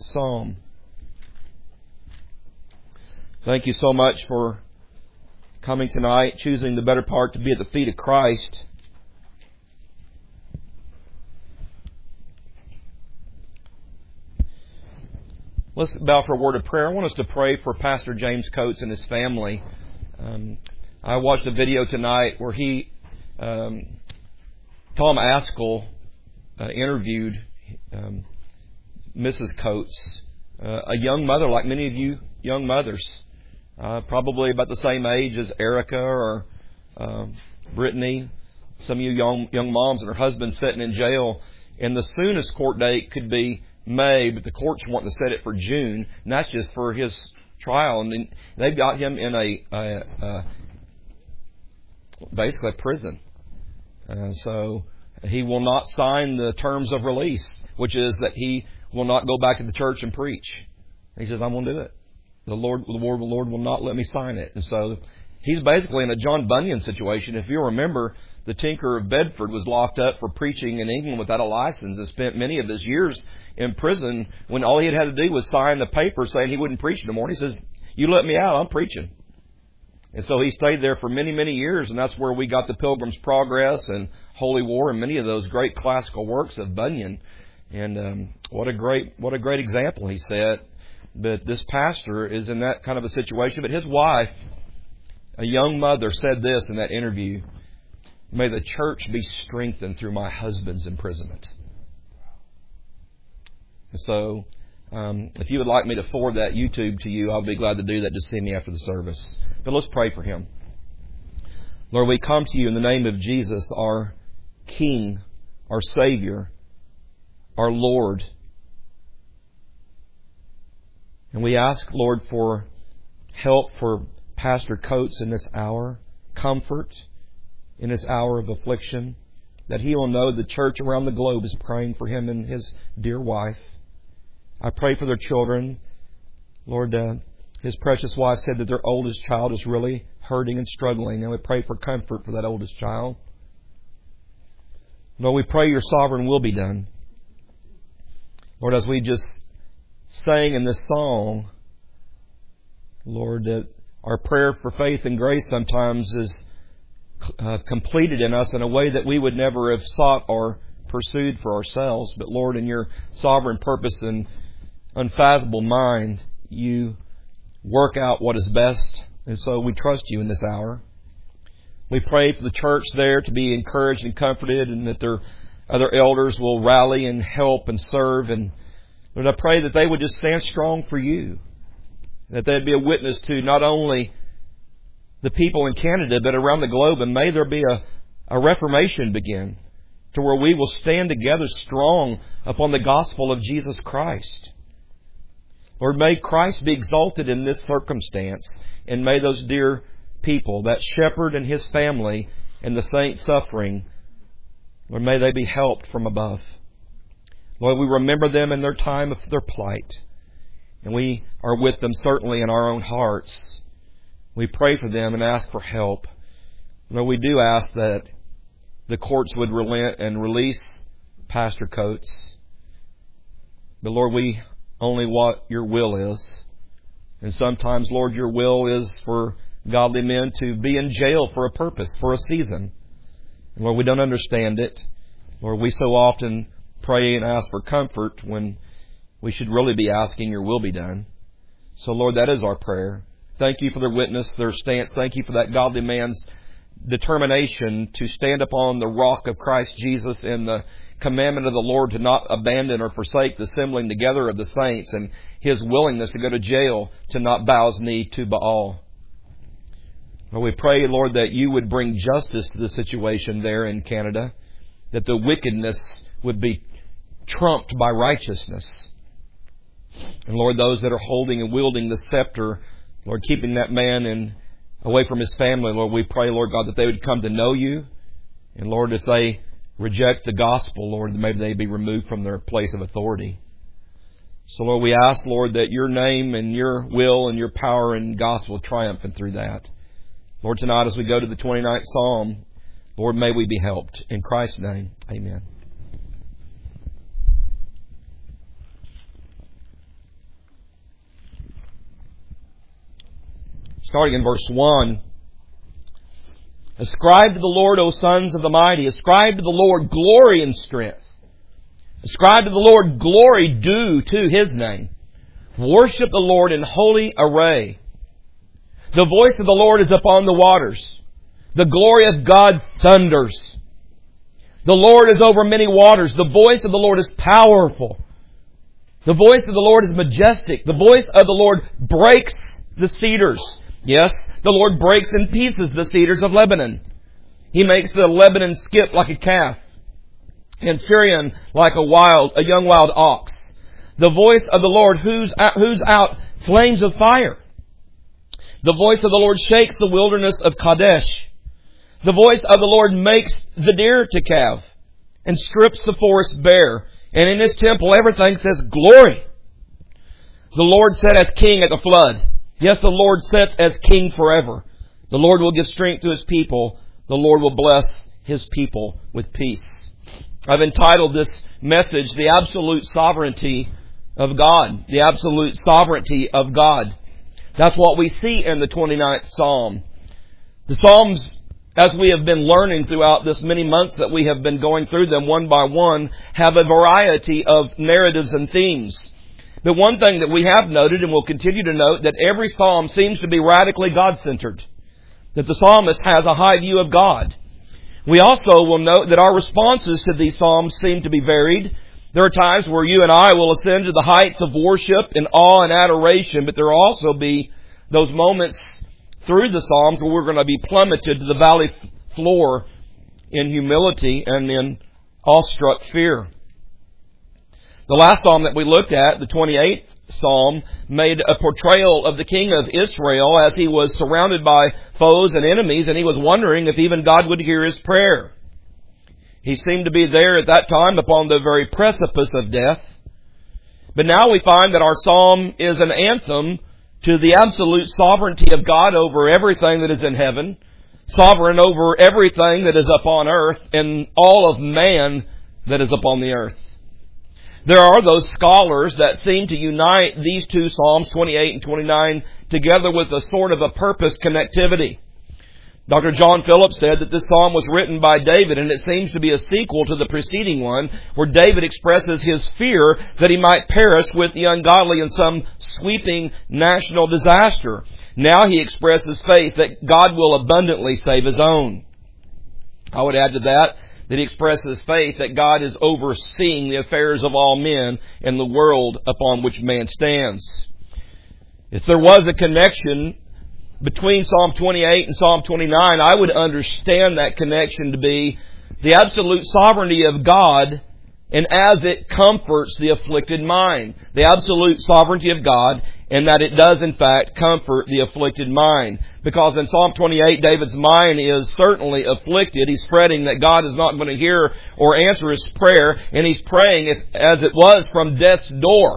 Psalm. Thank you so much for coming tonight, choosing the better part to be at the feet of Christ. Let's bow for a word of prayer. I want us to pray for Pastor James Coates and his family. I watched a video tonight where Tom Askell interviewed Mrs. Coates, a young mother like many of you young mothers, probably about the same age as Erica or Brittany. Some of you young moms and her husband sitting in jail, and the soonest court date could be May, but the court's wanting to set it for June, and that's just for his trial. And they've got him in basically a prison. So he will not sign the terms of release, which is that he will not go back to the church and preach. He says, "I'm going to do it. The Lord will not let me sign it." And so he's basically in a John Bunyan situation. If you remember, the Tinker of Bedford was locked up for preaching in England without a license and spent many of his years in prison when all he had to do was sign the paper saying he wouldn't preach anymore. And he says, "You let me out, I'm preaching." And so he stayed there for many, many years, and that's where we got the Pilgrim's Progress and Holy War and many of those great classical works of Bunyan. And what a great example he set. But this pastor is in that kind of a situation. But his wife, a young mother, said this in that interview: "May the church be strengthened through my husband's imprisonment." So, if you would like me to forward that YouTube to you, I'll be glad to do that. Just see me after the service. But let's pray for him. Lord, we come to you in the name of Jesus, our King, our Savior, our Lord. And we ask, Lord, for help for Pastor Coates in this hour, comfort in his hour of affliction, that he will know the church around the globe is praying for him and his dear wife. I pray for their children. Lord, his precious wife said that their oldest child is really hurting and struggling, and we pray for comfort for that oldest child. Lord, we pray your sovereign will be done. Lord, as we just sang in this song, Lord, that our prayer for faith and grace sometimes is completed in us in a way that we would never have sought or pursued for ourselves. But Lord, in your sovereign purpose and unfathomable mind, you work out what is best. And so we trust you in this hour. We pray for the church there to be encouraged and comforted, and that their other elders will rally and help and serve. And Lord, I pray that they would just stand strong for you, that they'd be a witness to not only the people in Canada, but around the globe. And may there be a reformation begin, to where we will stand together strong upon the gospel of Jesus Christ. Lord, may Christ be exalted in this circumstance, and may those dear people, that shepherd and his family and the saints suffering, Lord, may they be helped from above. Lord, we remember them in their time of their plight, and we are with them certainly in our own hearts. We pray for them and ask for help. Lord, we do ask that the courts would relent and release Pastor Coates. But Lord, we only what your will is. And sometimes, Lord, your will is for godly men to be in jail for a purpose, for a season. And Lord, we don't understand it. Lord, we so often pray and ask for comfort when we should really be asking your will be done. So Lord, that is our prayer. Thank you for their witness, their stance. Thank you for that godly man's determination to stand upon the rock of Christ Jesus and the commandment of the Lord to not abandon or forsake the assembling together of the saints, and his willingness to go to jail to not bow his knee to Baal. Lord, we pray, Lord, that you would bring justice to the situation there in Canada, that the wickedness would be trumped by righteousness. And Lord, those that are holding and wielding the scepter, Lord, keeping that man away from his family, Lord, we pray, Lord God, that they would come to know you. And Lord, if they reject the gospel, Lord, maybe they be removed from their place of authority. So Lord, we ask, Lord, that your name and your will and your power and gospel triumph through that. Lord, tonight as we go to the 29th Psalm, Lord, may we be helped. In Christ's name, amen. starting in verse 1. Ascribe to the Lord, O sons of the mighty. Ascribe to the Lord glory and strength. Ascribe to the Lord glory due to His name. Worship the Lord in holy array. The voice of the Lord is upon the waters. The glory of God thunders. The Lord is over many waters. The voice of the Lord is powerful. The voice of the Lord is majestic. The voice of the Lord breaks the cedars. Yes, the Lord breaks in pieces the cedars of Lebanon. He makes the Lebanon skip like a calf, and Syrian like a young wild ox. The voice of the Lord whoos out flames of fire. The voice of the Lord shakes the wilderness of Kadesh. The voice of the Lord makes the deer to calve and strips the forest bare. And in His temple everything says glory. The Lord sat as king at the flood. Yes, the Lord sits as king forever. The Lord will give strength to His people. The Lord will bless His people with peace. I've entitled this message, The Absolute Sovereignty of God. The Absolute Sovereignty of God. That's what we see in the 29th Psalm. The Psalms, as we have been learning throughout this many months that we have been going through them one by one, have a variety of narratives and themes. But one thing that we have noted and will continue to note, that every psalm seems to be radically God-centered. That the psalmist has a high view of God. We also will note that our responses to these psalms seem to be varied. There are times where you and I will ascend to the heights of worship and awe and adoration, but there will also be those moments through the psalms where we're going to be plummeted to the valley floor in humility and in awestruck fear. The last psalm that we looked at, the 28th Psalm, made a portrayal of the king of Israel as he was surrounded by foes and enemies, and he was wondering if even God would hear his prayer. He seemed to be there at that time upon the very precipice of death. But now we find that our psalm is an anthem to the absolute sovereignty of God over everything that is in heaven, sovereign over everything that is upon earth, and all of man that is upon the earth. There are those scholars that seem to unite these two Psalms, 28 and 29, together with a sort of a purpose connectivity. Dr. John Phillips said that this psalm was written by David, and it seems to be a sequel to the preceding one, where David expresses his fear that he might perish with the ungodly in some sweeping national disaster. Now he expresses faith that God will abundantly save His own. I would add to that he expresses faith that God is overseeing the affairs of all men in the world upon which man stands. If there was a connection between Psalm 28 and Psalm 29, I would understand that connection to be the absolute sovereignty of God, and as it comforts the afflicted mind. The absolute sovereignty of God, and that it does in fact comfort the afflicted mind. Because in Psalm 28, David's mind is certainly afflicted. He's fretting that God is not going to hear or answer his prayer, and he's praying as it was from death's door.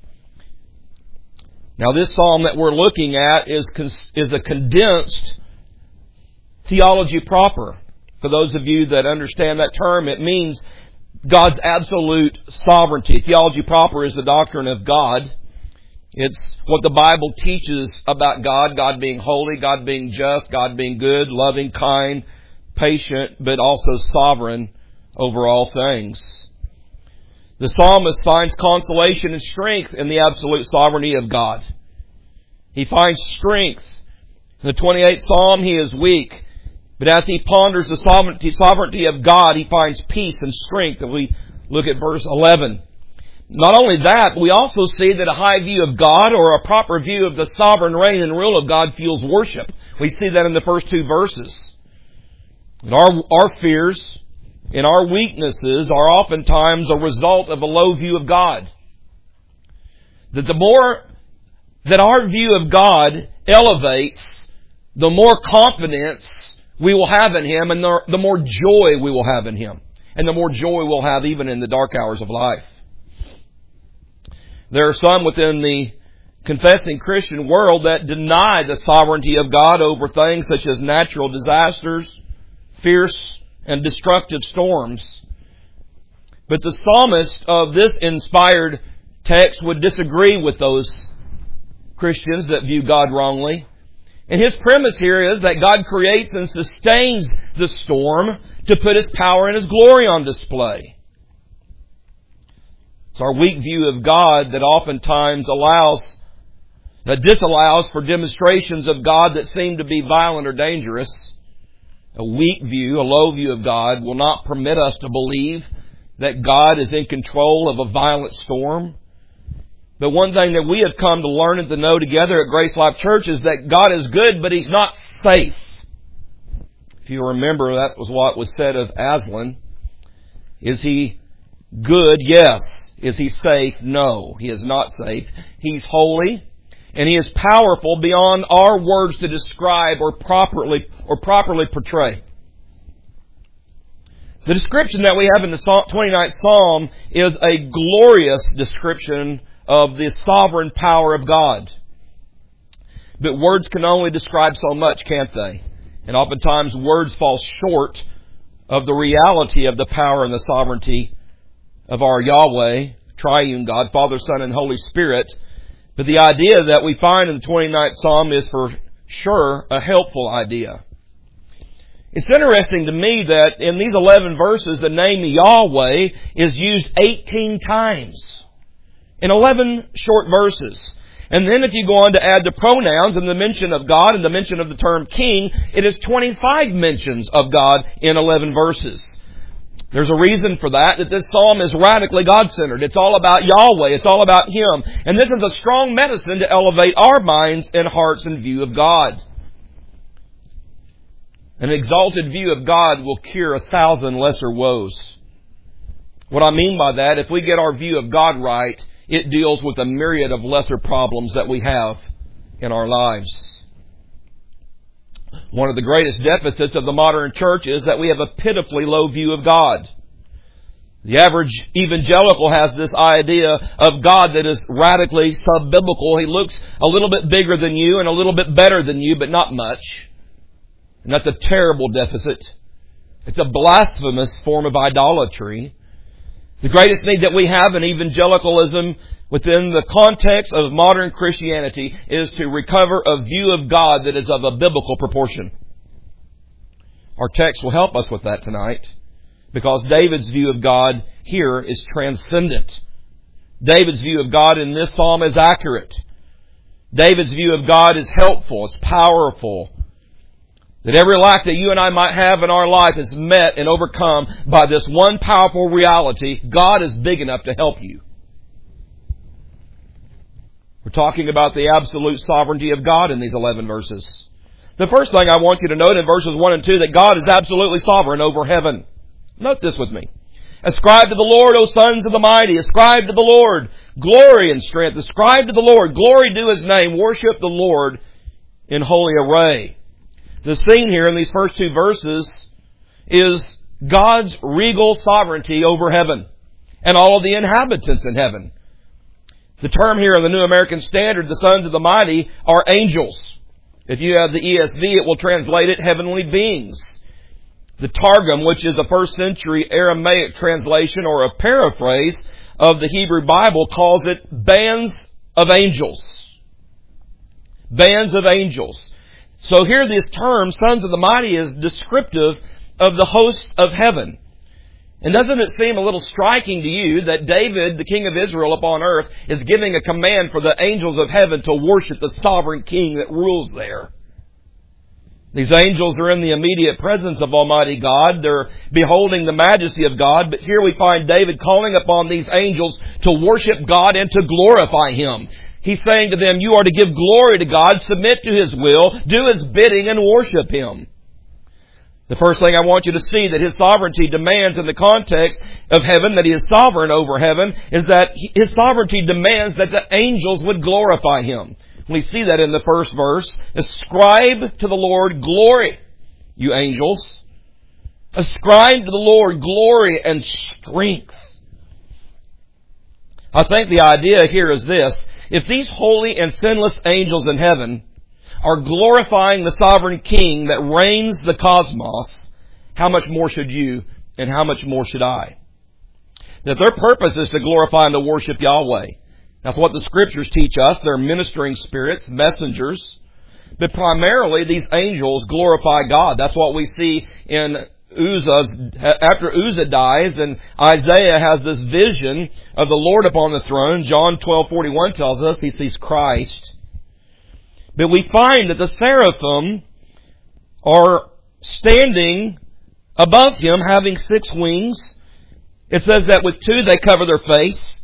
Now this psalm that we're looking at is a condensed theology proper. For those of you that understand that term, it means God's absolute sovereignty. Theology proper is the doctrine of God. It's what the Bible teaches about God. God being holy, God being just, God being good, loving, kind, patient, but also sovereign over all things. The psalmist finds consolation and strength in the absolute sovereignty of God. He finds strength. In the 28th Psalm, he is weak. But as he ponders the sovereignty of God, he finds peace and strength. If we look at verse 11. Not only that, but we also see that a high view of God, or a proper view of the sovereign reign and rule of God, fuels worship. We see that in the first two verses. And our fears and our weaknesses are oftentimes a result of a low view of God. That the more that our view of God elevates, the more confidence we will have in Him, and the more joy we will have in Him. And the more joy we'll have even in the dark hours of life. There are some within the confessing Christian world that deny the sovereignty of God over things such as natural disasters, fierce and destructive storms. But the psalmist of this inspired text would disagree with those Christians that view God wrongly. And his premise here is that God creates and sustains the storm to put His power and His glory on display. It's our weak view of God that oftentimes disallows for demonstrations of God that seem to be violent or dangerous. A weak view, a low view of God will not permit us to believe that God is in control of a violent storm. But one thing that we have come to learn and to know together at Grace Life Church is that God is good, but He's not safe. If you remember, that was what was said of Aslan. Is He good? Yes. Is He safe? No. He is not safe. He's holy, and He is powerful beyond our words to describe or properly portray. The description that we have in the 29th Psalm is a glorious description of the sovereign power of God. But words can only describe so much, can't they? And oftentimes words fall short of the reality of the power and the sovereignty of our Yahweh, triune God, Father, Son, and Holy Spirit. But the idea that we find in the 29th Psalm is for sure a helpful idea. It's interesting to me that in these 11 verses, the name Yahweh is used 18 times. In 11 short verses. And then if you go on to add the pronouns and the mention of God and the mention of the term king, it is 25 mentions of God in 11 verses. There's a reason for that this psalm is radically God-centered. It's all about Yahweh. It's all about Him. And this is a strong medicine to elevate our minds and hearts in view of God. An exalted view of God will cure 1,000 lesser woes. What I mean by that, if we get our view of God right, it deals with a myriad of lesser problems that we have in our lives. One of the greatest deficits of the modern church is that we have a pitifully low view of God. The average evangelical has this idea of God that is radically sub-biblical. He looks a little bit bigger than you and a little bit better than you, but not much. And that's a terrible deficit. It's a blasphemous form of idolatry. The greatest need that we have in evangelicalism within the context of modern Christianity is to recover a view of God that is of a biblical proportion. Our text will help us with that tonight because David's view of God here is transcendent. David's view of God in this psalm is accurate. David's view of God is helpful. It's powerful. That every lack that you and I might have in our life is met and overcome by this one powerful reality. God is big enough to help you. We're talking about the absolute sovereignty of God in these 11 verses. The first thing I want you to note in verses 1 and 2 that God is absolutely sovereign over heaven. Note this with me. Ascribe to the Lord, O sons of the mighty. Ascribe to the Lord glory and strength. Ascribe to the Lord glory due His name. Worship the Lord in holy array. The scene here in these first two verses is God's regal sovereignty over heaven and all of the inhabitants in heaven. The term here in the New American Standard, the sons of the mighty, are angels. If you have the ESV, it will translate it heavenly beings. The Targum, which is a first century Aramaic translation or a paraphrase of the Hebrew Bible, calls it bands of angels. Bands of angels. So here this term, sons of the mighty, is descriptive of the hosts of heaven. And doesn't it seem a little striking to you that David, the king of Israel upon earth, is giving a command for the angels of heaven to worship the sovereign king that rules there? These angels are in the immediate presence of Almighty God. They're beholding the majesty of God. But here we find David calling upon these angels to worship God and to glorify Him. He's saying to them, you are to give glory to God, submit to His will, do His bidding, and worship Him. The first thing I want you to see that His sovereignty demands in the context of heaven, that He is sovereign over heaven, is that His sovereignty demands that the angels would glorify Him. We see that in the first verse. Ascribe to the Lord glory, you angels. Ascribe to the Lord glory and strength. I think the idea here is this. If these holy and sinless angels in heaven are glorifying the sovereign King that reigns the cosmos, how much more should you and how much more should I? That their purpose is to glorify and to worship Yahweh. That's what the Scriptures teach us. They're ministering spirits, messengers. But primarily, these angels glorify God. That's what we see in Uzzah's, after Uzzah dies, and Isaiah has this vision of the Lord upon the throne. John 12:41 tells us he sees Christ. But we find that the seraphim are standing above him, having 6 wings. It says that with 2 they cover their face,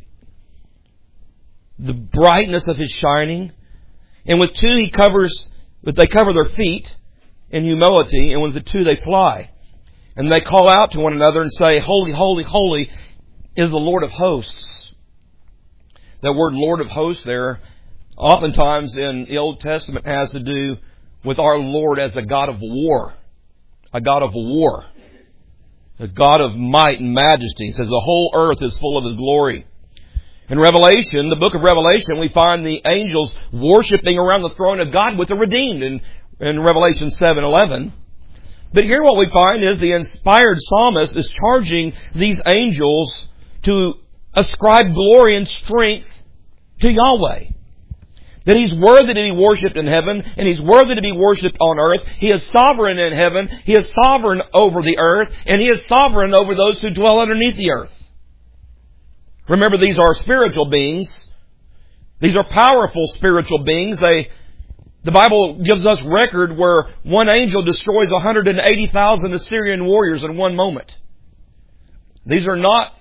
the brightness of his shining. And with 2 they cover their feet in humility, and with the 2 they fly. And they call out to one another and say, "Holy, holy, holy is the Lord of hosts." That word Lord of hosts there, oftentimes in the Old Testament, has to do with our Lord as a God of war. A God of war. A God of might and majesty. It says the whole earth is full of His glory. In Revelation, the book of Revelation, we find the angels worshiping around the throne of God with the redeemed in Revelation 7:11. But here what we find is the inspired psalmist is charging these angels to ascribe glory and strength to Yahweh. That He's worthy to be worshipped in heaven, and He's worthy to be worshipped on earth. He is sovereign in heaven, He is sovereign over the earth, and He is sovereign over those who dwell underneath the earth. Remember, these are spiritual beings. These are powerful spiritual beings. The Bible gives us record where one angel destroys 180,000 Assyrian warriors in one moment. These are not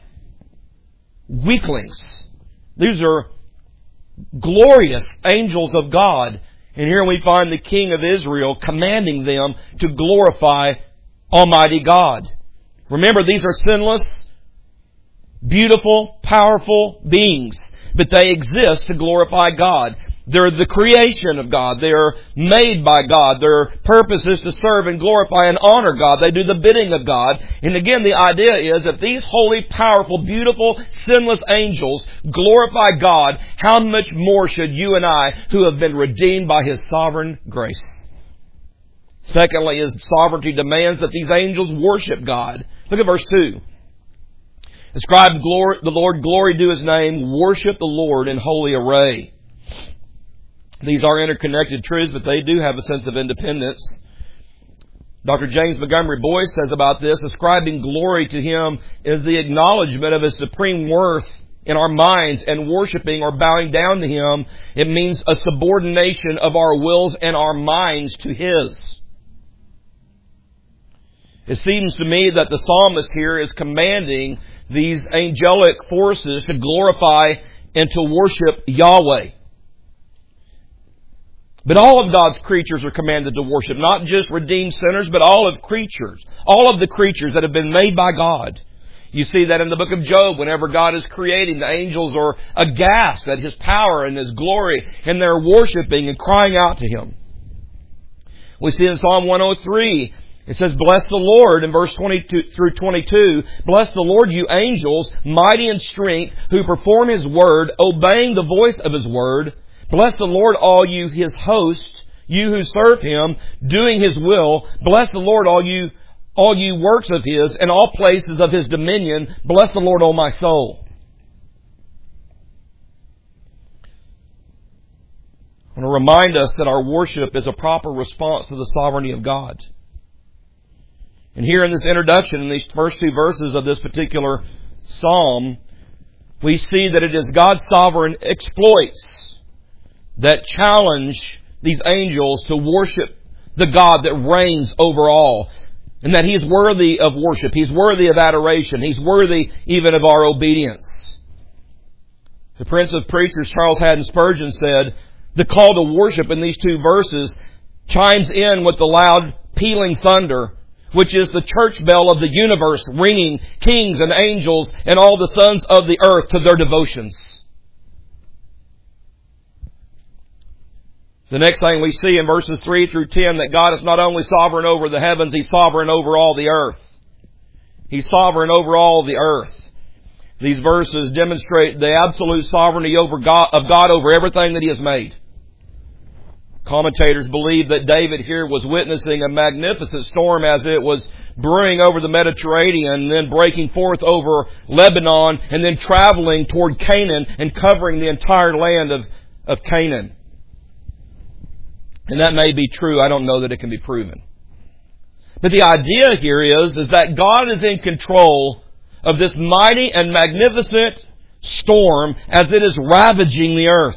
weaklings. These are glorious angels of God. And here we find the King of Israel commanding them to glorify Almighty God. Remember, these are sinless, beautiful, powerful beings, but they exist to glorify God. They're the creation of God. They are made by God. Their purpose is to serve and glorify and honor God. They do the bidding of God. And again, the idea is that these holy, powerful, beautiful, sinless angels glorify God, how much more should you and I, who have been redeemed by His sovereign grace? Secondly, His sovereignty demands that these angels worship God. Look at verse 2. Ascribe the Lord glory to His name. Worship the Lord in holy array. These are interconnected truths, but they do have a sense of independence. Dr. James Montgomery Boyce says about this, ascribing glory to Him is the acknowledgement of His supreme worth in our minds, and worshiping or bowing down to Him, it means a subordination of our wills and our minds to His. It seems to me that the psalmist here is commanding these angelic forces to glorify and to worship Yahweh. But all of God's creatures are commanded to worship, not just redeemed sinners, but all of the creatures that have been made by God. You see that in the book of Job, whenever God is creating, the angels are aghast at His power and His glory, and they're worshiping and crying out to Him. We see in Psalm 103, it says, "Bless the Lord," in verse 22 through 22, "Bless the Lord, you angels, mighty in strength, who perform His word, obeying the voice of His word. Bless the Lord, all you His hosts, you who serve Him, doing His will. Bless the Lord, all you works of His, and all places of His dominion. Bless the Lord, O my soul." I want to remind us that our worship is a proper response to the sovereignty of God. And here in this introduction, in these first 2 verses of this particular psalm, we see that it is God's sovereign exploits that challenge these angels to worship the God that reigns over all. And that He is worthy of worship. He's worthy of adoration. He's worthy even of our obedience. The Prince of Preachers, Charles Haddon Spurgeon, said, "The call to worship in these 2 verses chimes in with the loud pealing thunder, which is the church bell of the universe, ringing kings and angels and all the sons of the earth to their devotions." The next thing we see in verses 3 through 10, that God is not only sovereign over the heavens, He's sovereign over all the earth. He's sovereign over all the earth. These verses demonstrate the absolute sovereignty of God over everything that He has made. Commentators believe that David here was witnessing a magnificent storm as it was brewing over the Mediterranean, and then breaking forth over Lebanon, and then traveling toward Canaan and covering the entire land of Canaan. And that may be true. I don't know that it can be proven. But the idea here is that God is in control of this mighty and magnificent storm as it is ravaging the earth.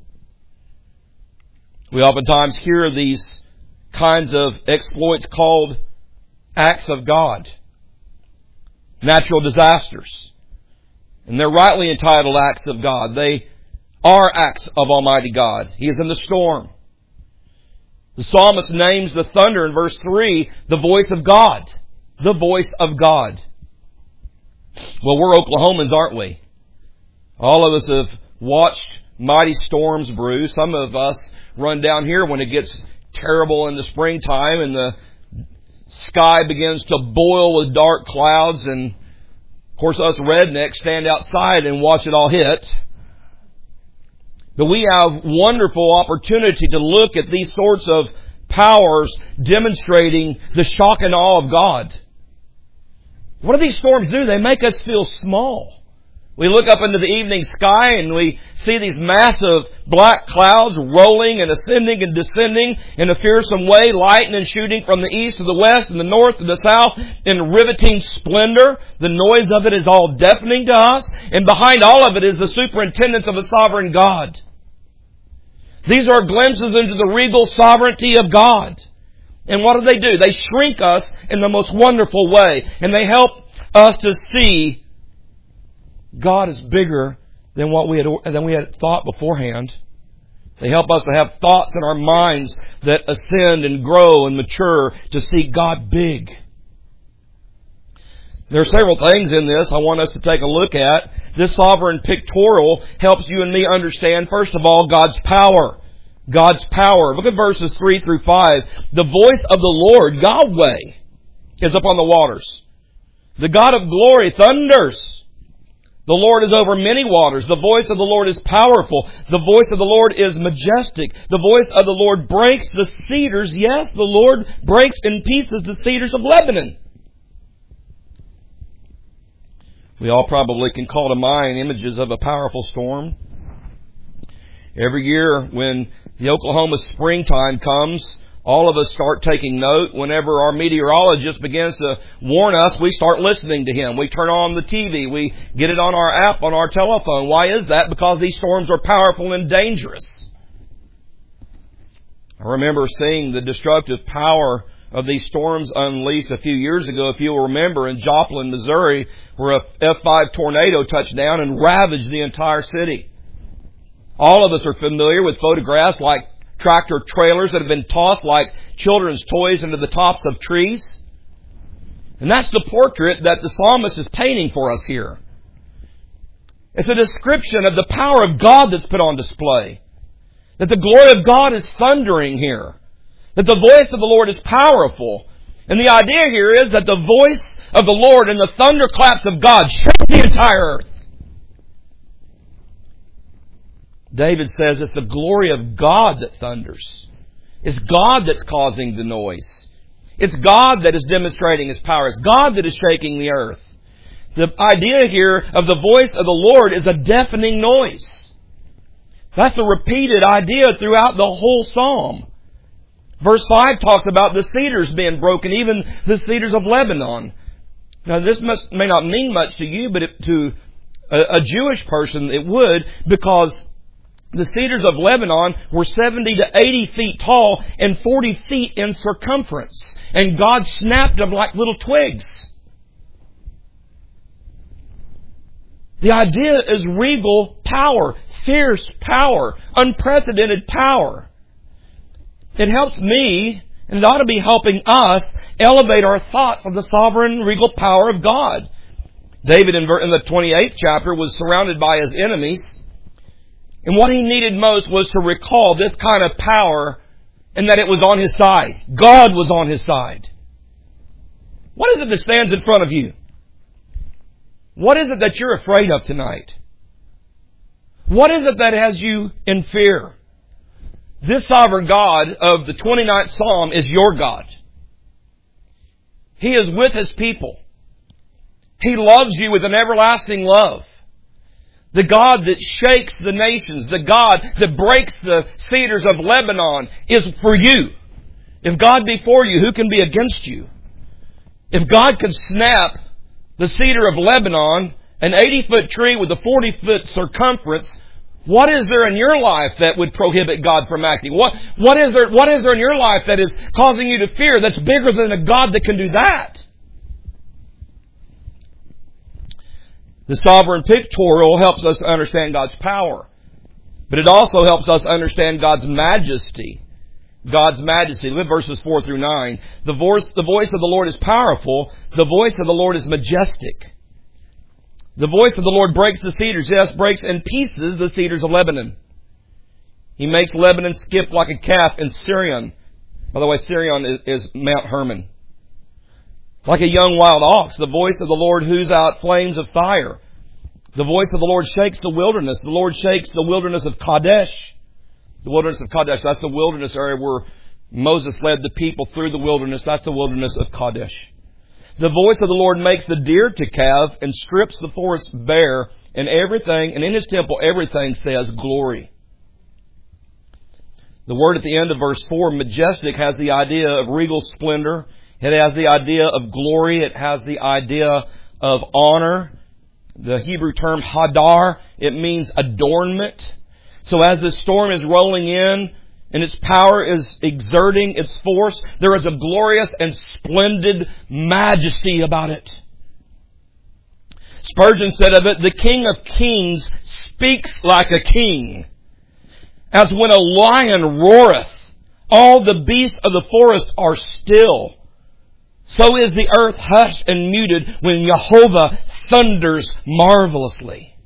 We oftentimes hear these kinds of exploits called acts of God. Natural disasters. And they're rightly entitled acts of God. They are acts of Almighty God. He is in the storm. The psalmist names the thunder in verse 3 the voice of God. The voice of God. Well, we're Oklahomans, aren't we? All of us have watched mighty storms brew. Some of us run down here when it gets terrible in the springtime and the sky begins to boil with dark clouds, and of course us rednecks stand outside and watch it all hit. But we have wonderful opportunity to look at these sorts of powers demonstrating the shock and awe of God. What do these storms do? They make us feel small. We look up into the evening sky and we see these massive black clouds rolling and ascending and descending in a fearsome way, lightning shooting from the east to the west and the north to the south in riveting splendor. The noise of it is all deafening to us, and behind all of it is the superintendence of a sovereign God. These are glimpses into the regal sovereignty of God. And what do? They shrink us in the most wonderful way, and they help us to see God is bigger than we had thought beforehand. They help us to have thoughts in our minds that ascend and grow and mature to see God big. There are several things in this I want us to take a look at. This sovereign pictorial helps you and me understand, first of all, God's power. God's power. Look at verses 3 through 5. The voice of the Lord, Yahweh, is upon the waters. The God of glory thunders. The Lord is over many waters. The voice of the Lord is powerful. The voice of the Lord is majestic. The voice of the Lord breaks the cedars. Yes, the Lord breaks in pieces the cedars of Lebanon. We all probably can call to mind images of a powerful storm. Every year when the Oklahoma springtime comes, all of us start taking note. Whenever our meteorologist begins to warn us, we start listening to him. We turn on the TV. We get it on our app, on our telephone. Why is that? Because these storms are powerful and dangerous. I remember seeing the destructive power of these storms unleashed a few years ago, if you'll remember, in Joplin, Missouri, where a F5 tornado touched down and ravaged the entire city. All of us are familiar with photographs like tractor trailers that have been tossed like children's toys into the tops of trees. And that's the portrait that the psalmist is painting for us here. It's a description of the power of God that's put on display. That the glory of God is thundering here. That the voice of the Lord is powerful. And the idea here is that the voice of the Lord and the thunderclaps of God shake the entire earth. David says it's the glory of God that thunders. It's God that's causing the noise. It's God that is demonstrating His power. It's God that is shaking the earth. The idea here of the voice of the Lord is a deafening noise. That's the repeated idea throughout the whole psalm. Verse 5 talks about the cedars being broken, even the cedars of Lebanon. Now this may not mean much to you, but to a Jewish person it would, because the cedars of Lebanon were 70 to 80 feet tall and 40 feet in circumference. And God snapped them like little twigs. The idea is regal power, fierce power, unprecedented power. It helps me, and it ought to be helping us, elevate our thoughts of the sovereign regal power of God. David in the 28th chapter was surrounded by his enemies. And what he needed most was to recall this kind of power and that it was on his side. God was on his side. What is it that stands in front of you? What is it that you're afraid of tonight? What is it that has you in fear? This sovereign God of the 29th Psalm is your God. He is with His people. He loves you with an everlasting love. the God that shakes the nations, the God that breaks the cedars of Lebanon is for you. If God be for you, who can be against you? If God could snap the cedar of Lebanon, an 80-foot tree with a 40-foot circumference, what is there in your life that would prohibit God from acting? What is there in your life that is causing you to fear that's bigger than a God that can do that? The sovereign pictorial helps us understand God's power. But it also helps us understand God's majesty. God's majesty. Look at verses 4 through 9. The voice of the Lord is powerful. The voice of the Lord is majestic. The voice of the Lord breaks the cedars. Yes, breaks in pieces the cedars of Lebanon. He makes Lebanon skip like a calf in Sirion. By the way, Sirion is Mount Hermon. Like a young wild ox, the voice of the Lord hews out flames of fire. The voice of the Lord shakes the wilderness. The Lord shakes the wilderness of Kadesh. The wilderness of Kadesh, that's the wilderness area where Moses led the people through the wilderness. That's the wilderness of Kadesh. The voice of the Lord makes the deer to calve and strips the forest bare, and everything, and in His temple everything says glory. The word at the end of verse 4, majestic, has the idea of regal splendor. It has the idea of glory. It has the idea of honor. The Hebrew term hadar, it means adornment. So as this storm is rolling in and its power is exerting its force, there is a glorious and splendid majesty about it. Spurgeon said of it, the King of Kings speaks like a king. As when a lion roareth, all the beasts of the forest are still. So is the earth hushed and muted when Jehovah thunders marvelously.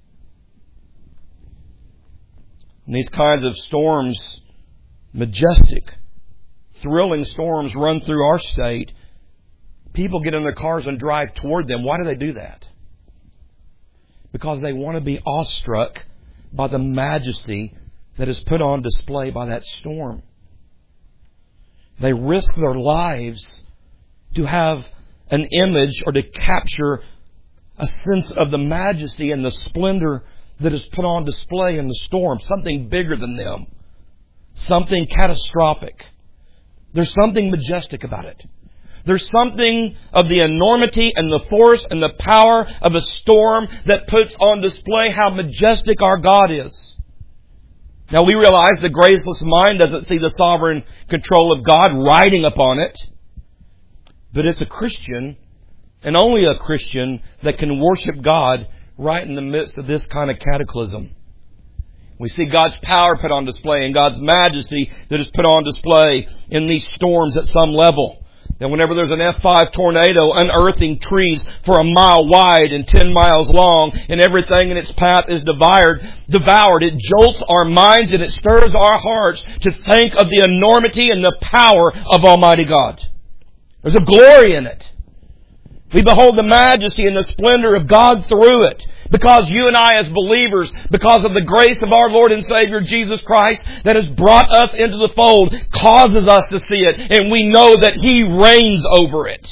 And these kinds of storms, majestic, thrilling storms run through our state. People get in their cars and drive toward them. Why do they do that? Because they want to be awestruck by the majesty that is put on display by that storm. They risk their lives to have an image or to capture a sense of the majesty and the splendor that is put on display in the storm. Something bigger than them. Something catastrophic. There's something majestic about it. There's something of the enormity and the force and the power of a storm that puts on display how majestic our God is. Now we realize the graceless mind doesn't see the sovereign control of God riding upon it. But it's a Christian, and only a Christian, that can worship God right in the midst of this kind of cataclysm. We see God's power put on display and God's majesty that is put on display in these storms at some level. And whenever there's an F5 tornado unearthing trees for a mile wide and 10 miles long, and everything in its path is devoured, it jolts our minds and it stirs our hearts to think of the enormity and the power of Almighty God. There's a glory in it. We behold the majesty and the splendor of God through it. Because you and I as believers, because of the grace of our Lord and Savior Jesus Christ that has brought us into the fold, causes us to see it. And we know that He reigns over it.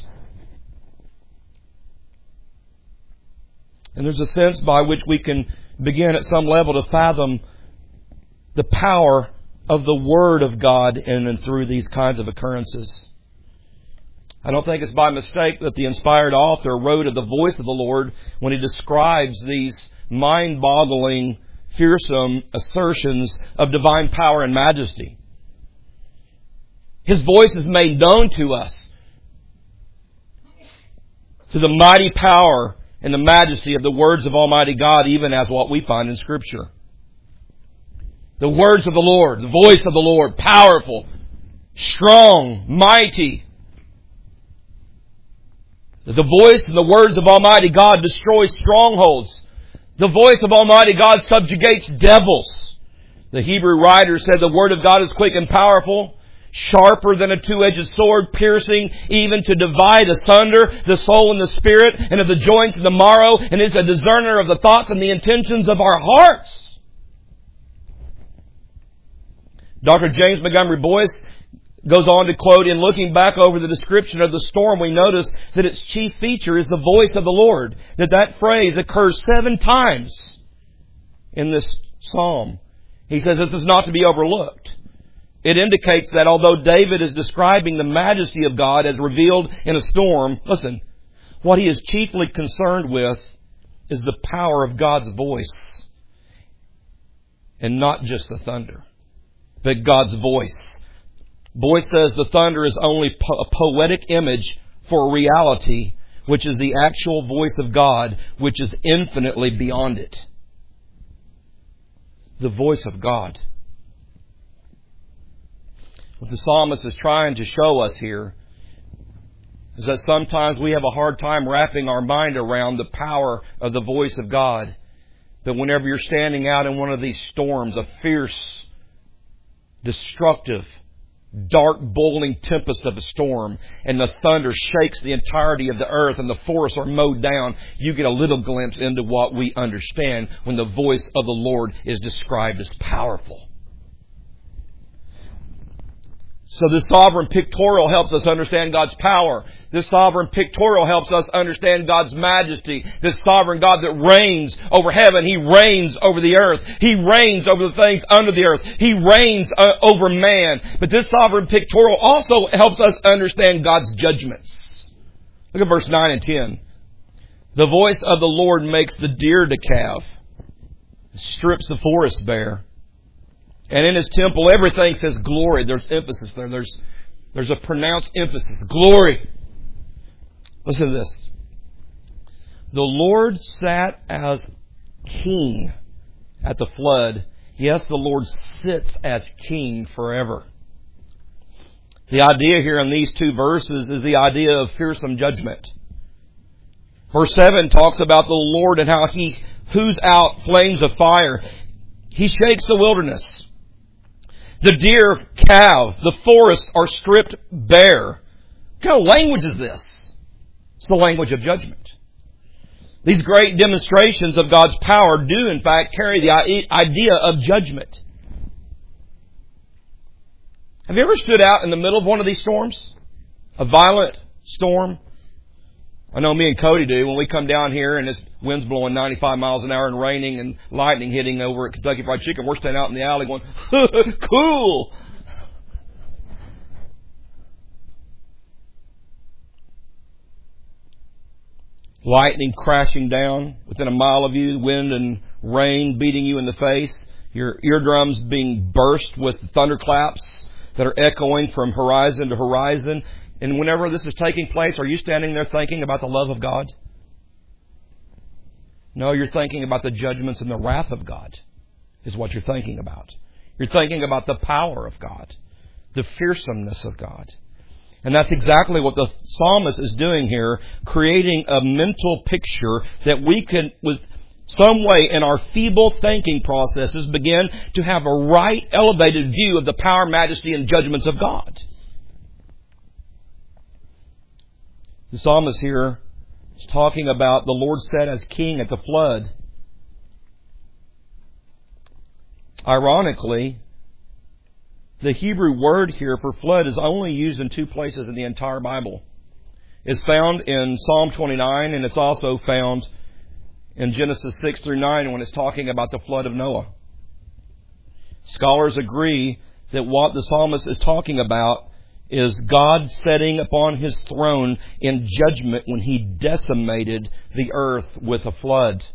And there's a sense by which we can begin at some level to fathom the power of the Word of God in and through these kinds of occurrences. I don't think it's by mistake that the inspired author wrote of the voice of the Lord when he describes these mind-boggling, fearsome assertions of divine power and majesty. His voice is made known to us to the mighty power and the majesty of the words of Almighty God, even as what we find in Scripture. The words of the Lord, the voice of the Lord, powerful, strong, mighty. The voice and the words of Almighty God destroys strongholds. The voice of Almighty God subjugates devils. The Hebrew writer said the Word of God is quick and powerful, sharper than a two-edged sword, piercing even to divide asunder the soul and the spirit, and of the joints and the marrow, and is a discerner of the thoughts and the intentions of our hearts. Dr. James Montgomery Boyce goes on to quote, in looking back over the description of the storm, we notice that its chief feature is the voice of the Lord. That phrase occurs 7 times in this psalm. He says this is not to be overlooked. It indicates that although David is describing the majesty of God as revealed in a storm, listen, what he is chiefly concerned with is the power of God's voice. And not just the thunder, but God's voice. Boyce says the thunder is only a poetic image for reality, which is the actual voice of God, which is infinitely beyond it. The voice of God. What the psalmist is trying to show us here is that sometimes we have a hard time wrapping our mind around the power of the voice of God. But whenever you're standing out in one of these storms, a fierce, destructive, dark, boiling tempest of a storm, and the thunder shakes the entirety of the earth and the forests are mowed down, you get a little glimpse into what we understand when the voice of the Lord is described as powerful. So this sovereign pictorial helps us understand God's power. This sovereign pictorial helps us understand God's majesty. This sovereign God that reigns over heaven. He reigns over the earth. He reigns over the things under the earth. He reigns over man. But this sovereign pictorial also helps us understand God's judgments. Look at verse 9 and 10. The voice of the Lord makes the deer to calve, strips the forest bare. And in His temple, everything says glory. There's emphasis there. There's a pronounced emphasis. Glory. Listen to this. The Lord sat as king at the flood. Yes, the Lord sits as king forever. The idea here in these two verses is the idea of fearsome judgment. Verse 7 talks about the Lord and how He hews out flames of fire. He shakes the wilderness. The deer calve. The forests are stripped bare. What kind of language is this? It's the language of judgment. These great demonstrations of God's power do, in fact, carry the idea of judgment. Have you ever stood out in the middle of one of these storms? A violent storm? I know me and Cody do. When we come down here and it's winds blowing 95 miles an hour and raining and lightning hitting over at Kentucky Fried Chicken, we're standing out in the alley going, cool! Lightning crashing down within a mile of you, wind and rain beating you in the face, your eardrums being burst with thunderclaps that are echoing from horizon to horizon. And whenever this is taking place, are you standing there thinking about the love of God? No, you're thinking about the judgments and the wrath of God is what you're thinking about. You're thinking about the power of God, the fearsomeness of God. And that's exactly what the psalmist is doing here, creating a mental picture that we can, with some way in our feeble thinking processes, begin to have a right, elevated view of the power, majesty, and judgments of God. The psalmist here is talking about the Lord sat as king at the flood. Ironically, the Hebrew word here for flood is only used in two places in the entire Bible. It's found in Psalm 29, and it's also found in Genesis 6 through 9 when it's talking about the flood of Noah. Scholars agree that what the psalmist is talking about is God sitting upon His throne in judgment when He decimated the earth with a flood.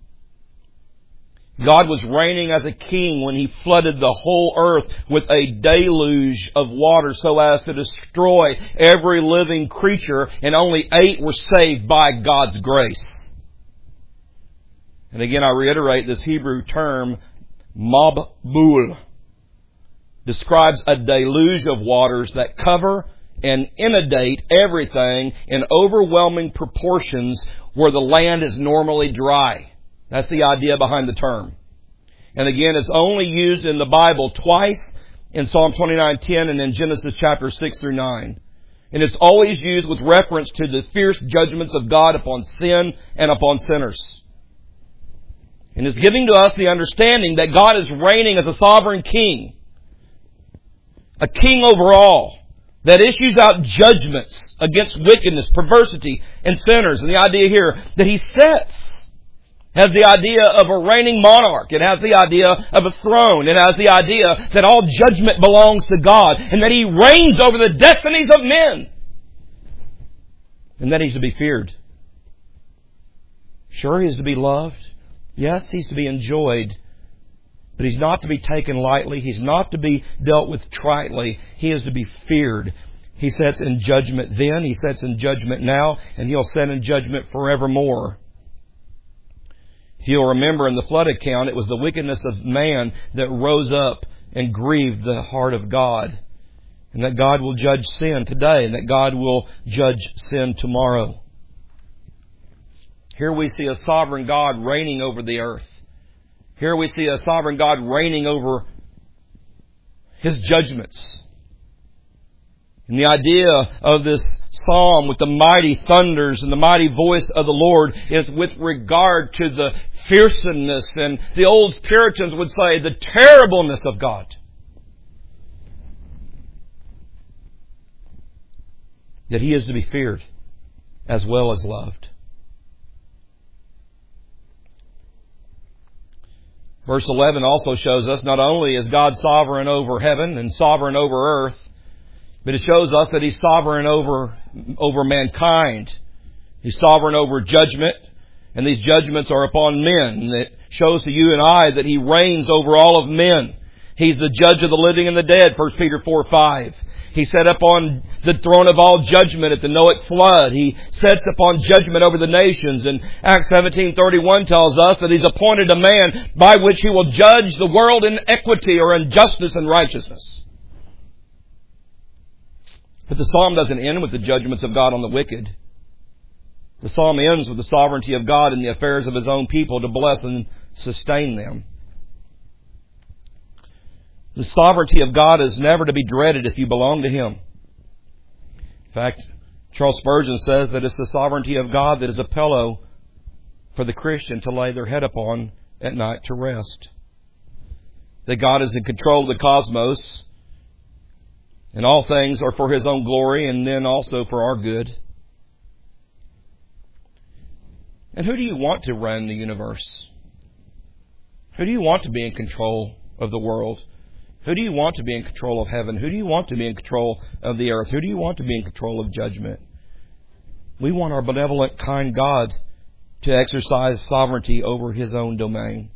God was reigning as a king when He flooded the whole earth with a deluge of water so as to destroy every living creature, and only 8 were saved by God's grace. And again, I reiterate, this Hebrew term, mabul, describes a deluge of waters that cover and inundate everything in overwhelming proportions where the land is normally dry. That's the idea behind the term. And again, it's only used in the Bible twice, in Psalm 29:10 and in Genesis chapter 6 through 9. And it's always used with reference to the fierce judgments of God upon sin and upon sinners. And it's giving to us the understanding that God is reigning as a sovereign king. A king over all, that issues out judgments against wickedness, perversity, and sinners. And the idea here that He sits It has the idea of a reigning monarch. It has the idea of a throne. It has the idea that all judgment belongs to God and that He reigns over the destinies of men. And that He's to be feared. Sure, He is to be loved. Yes, He's to be enjoyed. But He's not to be taken lightly. He's not to be dealt with tritely. He is to be feared. He sits in judgment then. He sits in judgment now. And He'll sit in judgment forevermore. If you'll remember in the flood account, it was the wickedness of man that rose up and grieved the heart of God. And that God will judge sin today. And that God will judge sin tomorrow. Here we see a sovereign God reigning over the earth. Here we see a sovereign God reigning over His judgments. And the idea of this psalm with the mighty thunders and the mighty voice of the Lord is with regard to the fearsomeness, and the old Puritans would say the terribleness of God. That He is to be feared as well as loved. Verse 11 also shows us not only is God sovereign over heaven and sovereign over earth, but it shows us that He's sovereign over mankind. He's sovereign over judgment, and these judgments are upon men. And it shows to you and I that He reigns over all of men. He's the judge of the living and the dead, 1 Peter 4:5. He sat upon the throne of all judgment at the Noahic flood. He sets upon judgment over the nations. And Acts 17:31 tells us that He's appointed a man by which He will judge the world in equity or in justice and righteousness. But the psalm doesn't end with the judgments of God on the wicked. The psalm ends with the sovereignty of God in the affairs of His own people to bless and sustain them. The sovereignty of God is never to be dreaded if you belong to Him. In fact, Charles Spurgeon says that it's the sovereignty of God that is a pillow for the Christian to lay their head upon at night to rest. That God is in control of the cosmos, and all things are for His own glory and then also for our good. And who do you want to run the universe? Who do you want to be in control of the world? Who do you want to be in control of heaven? Who do you want to be in control of the earth? Who do you want to be in control of judgment? We want our benevolent, kind God to exercise sovereignty over His own domain.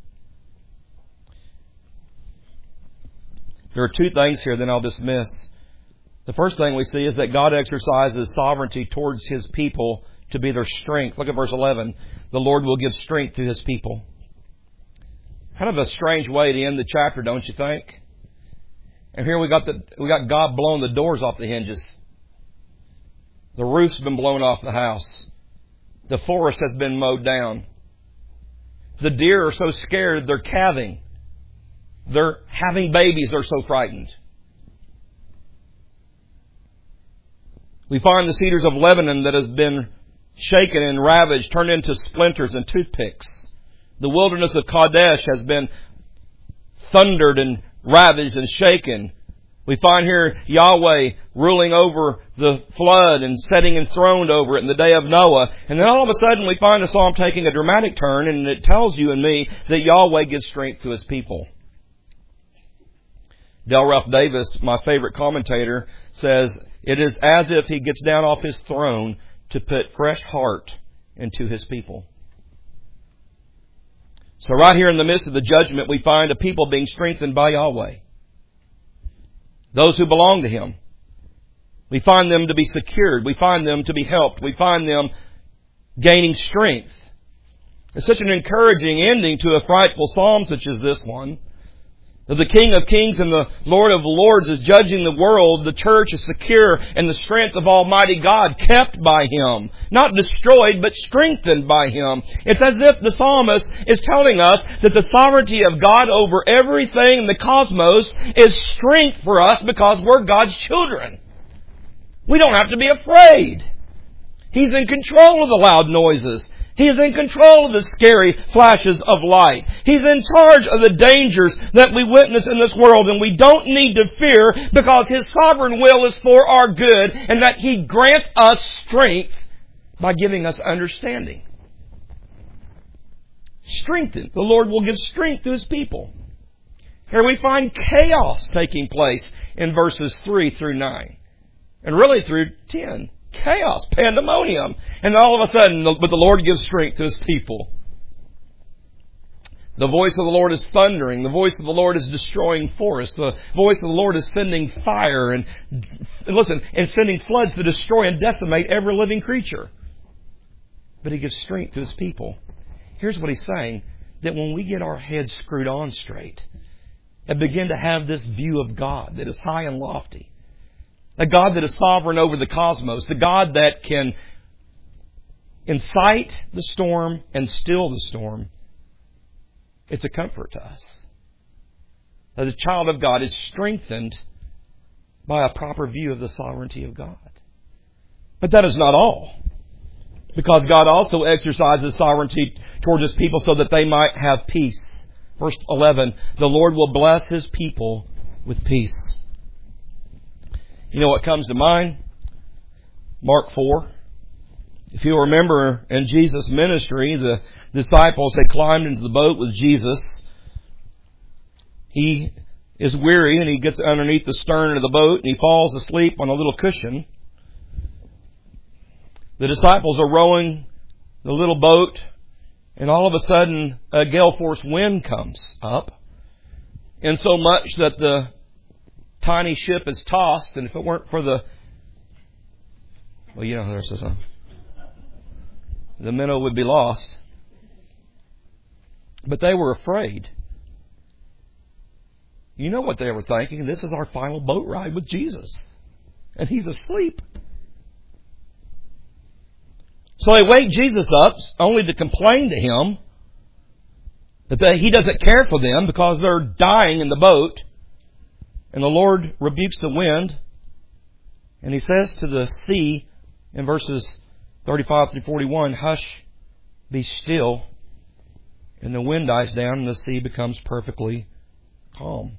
There are two things here, then I'll dismiss. The first thing we see is that God exercises sovereignty towards His people to be their strength. Look at verse 11. The Lord will give strength to His people. Kind of a strange way to end the chapter, don't you think? And here we got God blowing the doors off the hinges. The roof's been blown off the house. The forest has been mowed down. The deer are so scared they're calving. They're having babies, they're so frightened. We find the cedars of Lebanon that has been shaken and ravaged, turned into splinters and toothpicks. The wilderness of Kadesh has been thundered and ravaged and shaken. We find here Yahweh ruling over the flood and sitting enthroned over it in the day of Noah. And then all of a sudden we find the psalm taking a dramatic turn, and it tells you and me that Yahweh gives strength to His people. Del Ralph Davis, my favorite commentator, says, it is as if He gets down off His throne to put fresh heart into His people. So right here in the midst of the judgment, we find a people being strengthened by Yahweh. Those who belong to Him. We find them to be secured. We find them to be helped. We find them gaining strength. It's such an encouraging ending to a frightful psalm such as this one. That the King of Kings and the Lord of Lords is judging the world. The church is secure in the strength of Almighty God, kept by Him. Not destroyed, but strengthened by Him. It's as if the psalmist is telling us that the sovereignty of God over everything in the cosmos is strength for us because we're God's children. We don't have to be afraid. He's in control of the loud noises. He is in control of the scary flashes of light. He's in charge of the dangers that we witness in this world, and we don't need to fear because His sovereign will is for our good, and that He grants us strength by giving us understanding. strengthened. The Lord will give strength to His people. Here we find chaos taking place in verses 3 through 9. And really through 10. Chaos, pandemonium. And all of a sudden, but the Lord gives strength to His people. The voice of the Lord is thundering. The voice of the Lord is destroying forests. The voice of the Lord is sending fire and sending floods to destroy and decimate every living creature. But He gives strength to His people. Here's what He's saying, that when we get our heads screwed on straight and begin to have this view of God that is high and lofty, a God that is sovereign over the cosmos, the God that can incite the storm and still the storm, it's a comfort to us. That the child of God is strengthened by a proper view of the sovereignty of God. But that is not all. Because God also exercises sovereignty towards His people so that they might have peace. Verse 11, the Lord will bless His people with peace. You know what comes to mind? Mark 4. If you remember in Jesus' ministry, the disciples had climbed into the boat with Jesus. He is weary and he gets underneath the stern of the boat and he falls asleep on a little cushion. The disciples are rowing the little boat and all of a sudden a gale force wind comes up, and so much that the tiny ship is tossed, and if it weren't for the minnow would be lost. But they were afraid. You know what they were thinking? This is our final boat ride with Jesus. And He's asleep. So they wake Jesus up only to complain to Him that He doesn't care for them because they're dying in the boat. And the Lord rebukes the wind. And He says to the sea in verses 35 through 41, hush, be still. And the wind dies down and the sea becomes perfectly calm.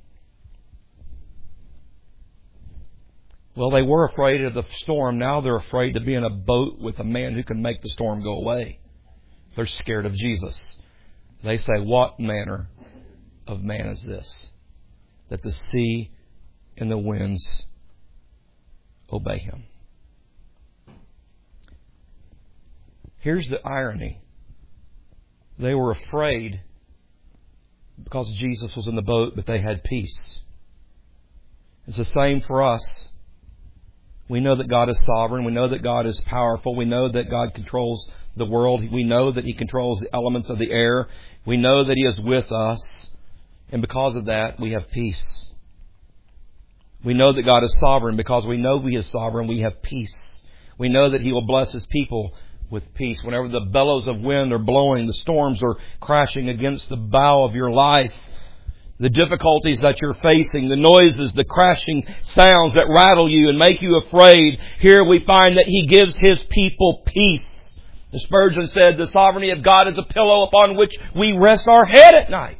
Well, they were afraid of the storm. Now they're afraid to be in a boat with a man who can make the storm go away. They're scared of Jesus. They say, what manner of man is this, that the sea and the winds obey Him? Here's the irony. They were afraid because Jesus was in the boat, but they had peace. It's the same for us. We know that God is sovereign. We know that God is powerful. We know that God controls the world. We know that He controls the elements of the air. We know that He is with us. And because of that, we have peace. We know that God is sovereign. Because we know He is sovereign, we have peace. We know that He will bless His people with peace. Whenever the bellows of wind are blowing, the storms are crashing against the bow of your life, the difficulties that you're facing, the noises, the crashing sounds that rattle you and make you afraid, here we find that He gives His people peace. As Spurgeon said, the sovereignty of God is a pillow upon which we rest our head at night.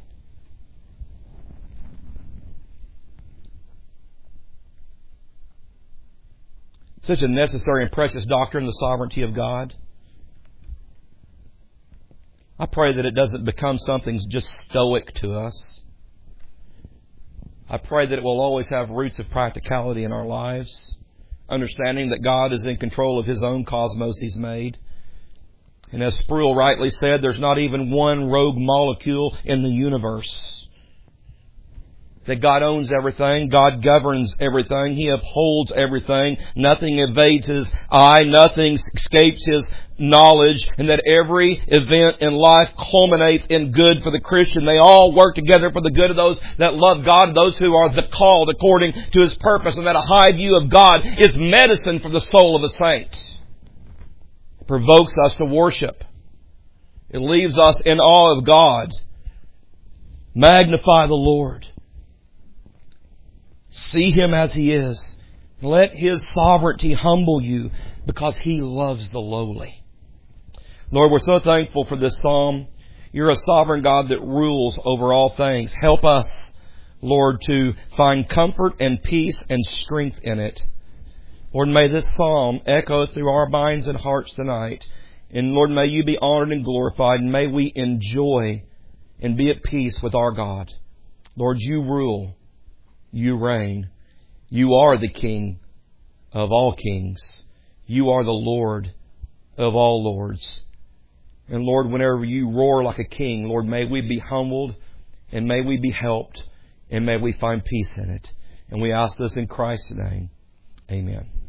Such a necessary and precious doctrine, the sovereignty of God. I pray that it doesn't become something just stoic to us. I pray that it will always have roots of practicality in our lives, understanding that God is in control of His own cosmos He's made. And as Sproul rightly said, there's not even one rogue molecule in the universe. That God owns everything. God governs everything. He upholds everything. Nothing evades His eye. Nothing escapes His knowledge. And that every event in life culminates in good for the Christian. They all work together for the good of those that love God, those who are the called according to His purpose. And that a high view of God is medicine for the soul of a saint. It provokes us to worship. It leaves us in awe of God. Magnify the Lord. See Him as He is. Let His sovereignty humble you because He loves the lowly. Lord, we're so thankful for this psalm. You're a sovereign God that rules over all things. Help us, Lord, to find comfort and peace and strength in it. Lord, may this psalm echo through our minds and hearts tonight And Lord, may You be honored and glorified, and may we enjoy and be at peace with our God. Lord, You rule. You reign. You are the King of all kings. You are the Lord of all lords. And Lord, whenever You roar like a king, Lord, may we be humbled, and may we be helped, and may we find peace in it. And we ask this in Christ's name. Amen.